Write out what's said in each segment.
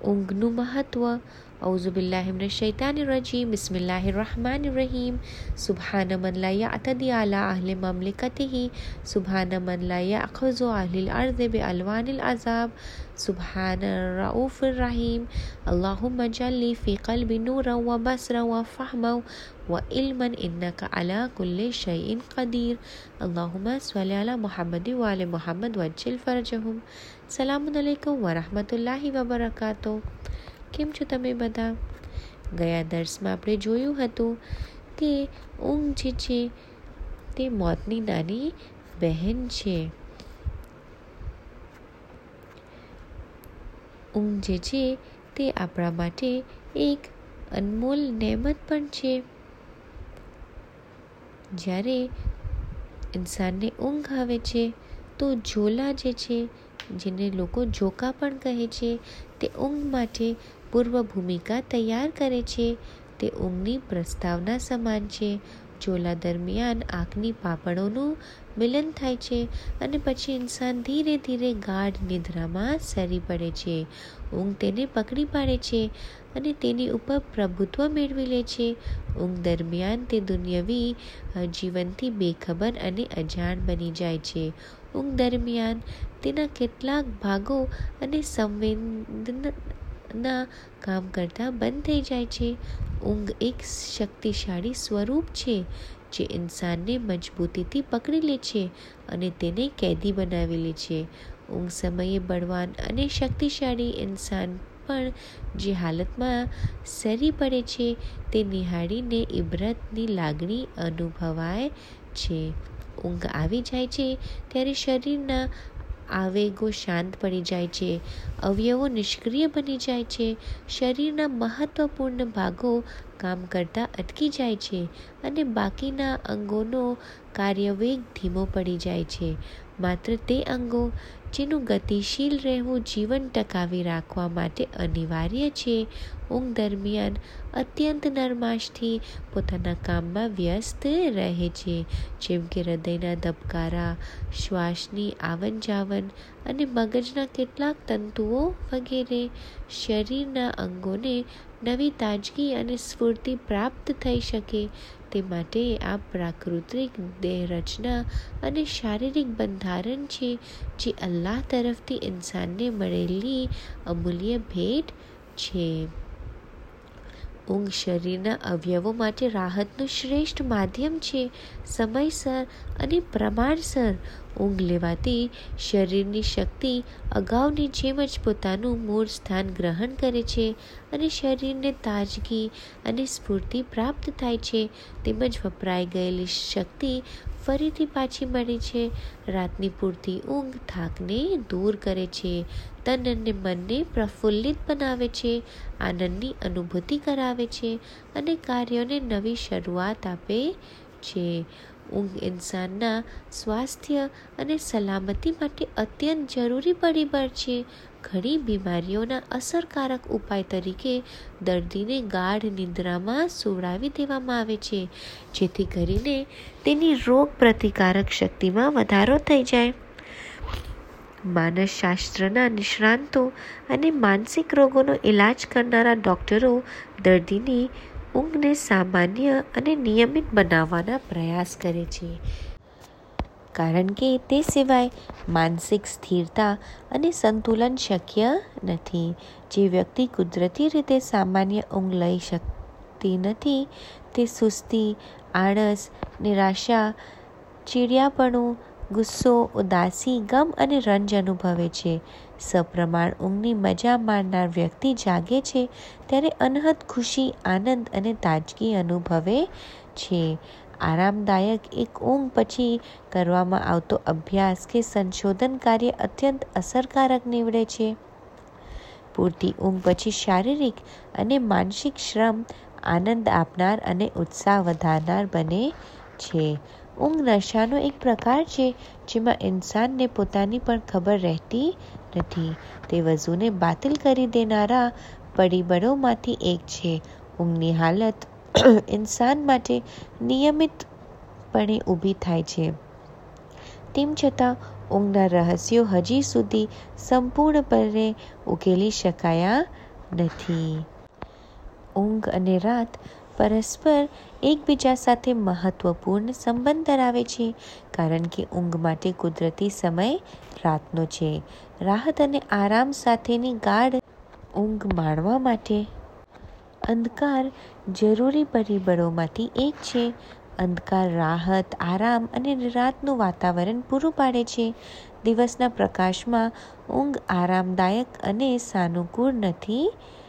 ઊંઘનું મહત્વ. ઔઝુબિલ્લાહિ મિનશ્શૈતાનિર્રજીમ. બિસ્મિલ્લાહિર્રહમાનિર્રહીમ. સુબ્હાન મન લા યઅતદી અલા અહ્લિ મમલિકતિહી. સુબ્હાન મન લા યઅખુઝુ અહ્લિલ અર્ઝિ બિઅલવાનિલ અઝાબ. સુબ્હાન રઉફિર રહીમ. અલ્લાहुम्मा जल्ली फ़ी क़ल्बी नूरन व बसरन व फ़हमन व इल्मन इन्नका अला कुल्लि शैइन क़दीर. अल्लाहुम्मा स्वल्लि अला मुहम्मद व आलि मुहम्मद वज्जिल फ़रजहुम. સલામુન અલૈકુમ વરહમતુલ્લાહિ વબરકાતો. કેમ છો તમે બધા? ગયા દર્સમાં આપણે જોયું હતું કે ઊંઘ જે છે તે મોતની નાની બહેન છે. ઊંઘ જે છે તે આપણા માટે એક અનમોલ નેમત પણ છે. જ્યારે ઇન્સાનને ઊંઘ આવે છે તો ઝોલા જે છે, જેને લોકો ઝોકા પણ કહે છે, તે ઊંઘ માટે પૂર્વ ભૂમિકા તૈયાર કરે છે. તે ઊંઘની પ્રસ્તાવના સમાન છે. ઝોલા દરમિયાન આંખની પાપણોનું મિલન થાય છે અને પછી ઇન્સાન ધીરે ધીરે ગાઢ નિદ્રામાં સરી પડે છે. ઊંઘ તેને પકડી પાડે છે અને તેની ઉપર પ્રભુત્વ મેળવી લે છે. ઊંઘ દરમિયાન તે દુન્યવી જીવનથી બેખબર અને અજાણ બની જાય છે. ઊંઘ દરમિયાન તેના કેટલાક ભાગો અને સંવેદના કામ કરતા બંધ થઈ જાય છે. ઊંઘ એક શક્તિશાળી સ્વરૂપ છે જે ઇન્સાનને મજબૂતીથી પકડી લે છે અને તેને કેદી બનાવી લે છે. ઊંઘ સમયે બળવાન અને શક્તિશાળી ઇન્સાન પણ જે હાલતમાં સરી પડે છે તે નિહાળીને ઇબરતની લાગણી અનુભવાય છે. ઊંઘ આવી જાય છે ત્યારે શરીરના આવેગો શાંત પડી જાય છે, અવયવો નિષ્ક્રિય બની જાય છે, શરીરના મહત્વપૂર્ણ ભાગો કામ કરતા અટકી જાય છે અને બાકીના અંગોનો કાર્યવેગ ધીમો પડી જાય છે. માત્ર તે અંગો જેનું ગતિશીલ રહેવું જીવન ટકાવી રાખવા માટે અનિવાર્ય છે, ઊંઘ દરમિયાન અત્યંત નરમાશથી પોતાના કામમાં વ્યસ્ત રહે છે, જેમ કે હૃદયના ધબકારા, શ્વાસની આવન જાવન અને મગજના કેટલાક તંતુઓ વગેરે. શરીરના અંગોને નવી તાજગી અને સ્ફૂર્તિ પ્રાપ્ત થઈ શકે તે માટે આ પ્રાકૃતિક દેહરચના અને શારીરિક બંધારણ છે જે અલ્લાહ તરફથી ઇન્સાનને મળેલી અમૂલ્ય ભેટ છે. ઊંઘ શરીરના અવયવો માટે રાહતનું શ્રેષ્ઠ માધ્યમ છે. સમયસર અને પ્રમાણસર ઊંઘ લેવાથી શરીરની શક્તિ અગાઉની જેમ જ પોતાનું મૂળ સ્થાન ગ્રહણ કરે છે અને શરીરને તાજગી અને સ્ફૂર્તિ પ્રાપ્ત થાય છે, તેમજ વપરાઈ ગયેલી શક્તિ ફરીથી પાછી મળે છે. રાતની પૂરતી ઊંઘ થાકને દૂર કરે છે, તન અને મનને પ્રફુલ્લિત બનાવે છે, આનંદની અનુભૂતિ કરાવે છે અને કાર્યોને નવી શરૂઆત આપે છે. ઊંઘ ઇન્સાનના સ્વાસ્થ્ય અને સલામતી માટે અત્યંત જરૂરી પરિબળ છે. ઘણી બીમારીઓના અસરકારક ઉપાય તરીકે દર્દીને ગાઢ નિદ્રામાં સુવડાવી દેવામાં આવે છે, જેથી કરીને તેની રોગ પ્રતિકારક શક્તિમાં વધારો થઈ જાય. માનસશાસ્ત્રના નિષ્ણાતો અને માનસિક રોગોનો ઇલાજ કરનારા ડૉક્ટરો દર્દીની ઊંઘને સામાન્ય અને નિયમિત બનાવવાના પ્રયાસ કરે છે, કારણ કે તે સિવાય માનસિક સ્થિરતા અને સંતુલન શક્ય નથી. જે વ્યક્તિ કુદરતી રીતે સામાન્ય ઊંઘ લઈ શકતી નથી તે સુસ્તી, આળસ, નિરાશા, ચીડિયાપણું, ગુસ્સો, ઉદાસી, ગમ અને રંજ અનુભવે છે. સપ્રમાણ ઊંઘની મજા માણનાર વ્યક્તિ જાગે છે ત્યારે અનહદ ખુશી, આનંદ અને તાજગી અનુભવે છે. આરામદાયક એક ઊંઘ પછી કરવામાં આવતો અભ્યાસ કે સંશોધન કાર્ય અત્યંત અસરકારક નીવડે છે. પૂરતી ઊંઘ પછી શારીરિક અને માનસિક શ્રમ આનંદ આપનાર અને ઉત્સાહ વધારનાર બને છે. ઊંઘ નશાનો એક પ્રકાર છે જેમાં ઇન્સાનને પોતાની પણ ખબર રહેતી નથી. તે વઝૂને બાતિલ કરી દેનારા પરિબળોમાંથી એક છે. ઊંઘની હાલત ઇન્સાન માટે નિયમિતપણે ઊભી થાય છે. તેમ છતાં ઊંઘના રહસ્યો હજી સુધી સંપૂર્ણપણે ઉકેલી શકાયા નથી. ઊંઘ અને રાત પરસ્પર એકબીજા સાથે મહત્વપૂર્ણ સંબંધ ધરાવે છે, કારણ કે ઊંઘ માટે કુદરતી સમય રાતનો છે. રાહત અને આરામ સાથેની ગાઢ ઊંઘ માણવા માટે અંધકાર જરૂરી પરિબળોમાંથી એક છે. અંધકાર રાહત, આરામ અને રાતનું વાતાવરણ પૂરું પાડે છે. દિવસના પ્રકાશમાં ઊંઘ આરામદાયક અને સાનુકૂળ નથી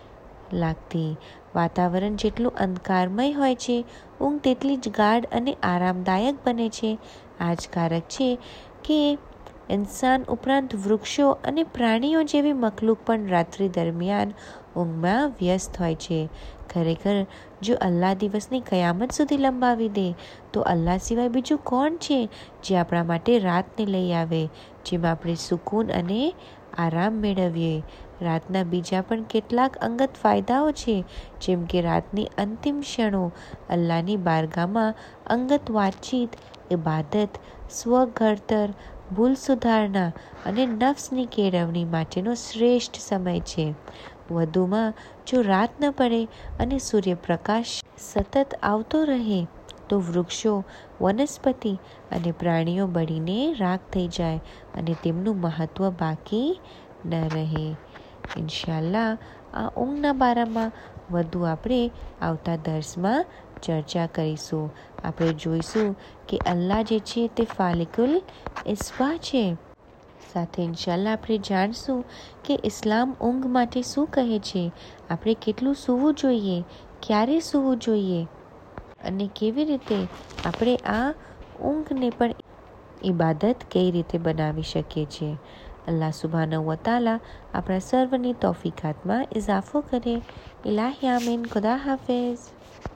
લાગતી. વાતાવરણ જેટલું અંધકારમય હોય છે, ઊંઘ તેટલી જ ગાઢ અને આરામદાયક બને છે. આ જ કારણ છે કે ઇન્સાન ઉપરાંત વૃક્ષો અને પ્રાણીઓ જેવી મખલૂક પણ રાત્રિ દરમિયાન ઊંઘમાં વ્યસ્ત હોય છે. ખરેખર, જો અલ્લાહ દિવસની કયામત સુધી લંબાવી દે, તો અલ્લાહ સિવાય બીજું કોણ છે જે આપણા માટે રાતને લઈ આવે, જેમાં આપણે સુકૂન અને આરામ મેળવીએ. રાતના બીજા પણ કેટલાક અંગત ફાયદાઓ છે, જેમ કે રાતની અંતિમ ક્ષણો અલ્લાહની બારગાહમાં અંગત વાતચીત, ઇબાદત, સ્વ-ઘડતર, ભૂલ સુધારણા અને નફ્સની કેળવણી માટેનો શ્રેષ્ઠ સમય છે. વધુમાં, જો રાત ન પડે અને સૂર્યપ્રકાશ સતત આવતો રહે, તો વૃક્ષો, વનસ્પતિ અને પ્રાણીઓ બળીને રાખ થઈ જાય અને તેમનું મહત્વ બાકી ન રહે. ઇન્શાઅલ્લાહ આ ઊંઘના બારામાં વધુ આપણે આવતા દર્સમાં ચર્ચા કરીશું. આપણે જોઈશું કે અલ્લાહ જે છે તે ફાલિકુલ ઇસ્બાહ છે. સાથે ઇન્શાઅલ્લાહ આપણે જાણશું કે ઇસ્લામ ઊંઘ માટે શું કહે છે, આપણે કેટલું સૂવું જોઈએ, ક્યારે સૂવું જોઈએ અને કેવી રીતે આપણે આ ઊંઘને પણ ઇબાદત કઈ રીતે બનાવી શકીએ છીએ. અલ્લાહ સુબ્હાનહુ વ તઆલા આપણા સર્વની તૌફીકાતમાં ઇઝાફો કરે. ઇલાહી આમીન. ખુદા હાફિઝ.